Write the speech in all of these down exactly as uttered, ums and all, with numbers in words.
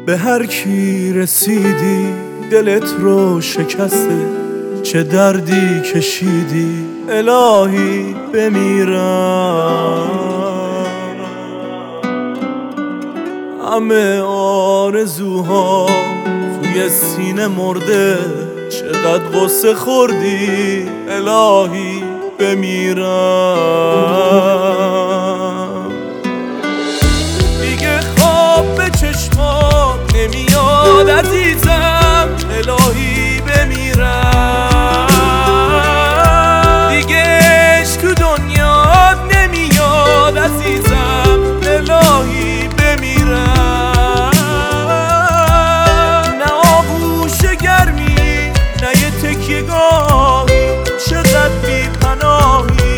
به هر کی رسیدی دلت رو شکسته، چه دردی کشیدی الهی بمیرم. همه آرزوها توی سینه مرده، چقدر غصه خوردی الهی بمیرم. دیگه خواب به چشمات نمیاد عزیزم الهی بمیرم. دیگه عشق تو دنیات نمیاد عزیزم الهی بمیرم. نه آغوش گرمی نه یه تکیه گاهی، چقدر بی پناهی.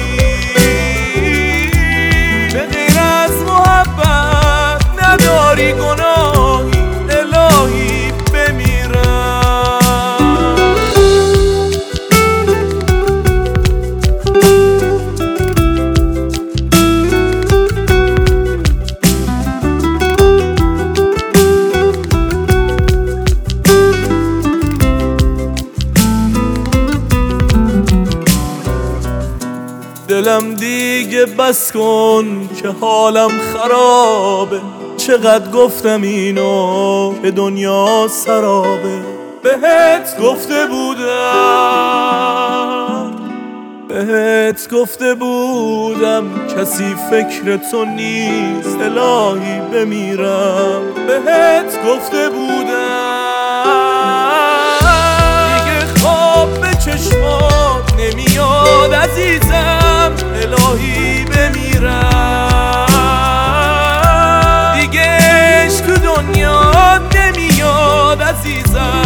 به غیر از محبت نداری گناهی الهی بمیرم. دلم دیگه بس کن که حالم خرابه، چقدر گفتم اینو که دنیا سرابه. بهت گفته بودم بهت گفته بودم کسی فکر تو نیست الهی بمیرم. بهت گفته بودم دیگه خواب به چشمات نمیاد عزیزم الهی بمیرم. دیگه عشق تو دنیا نمیاد عزیزم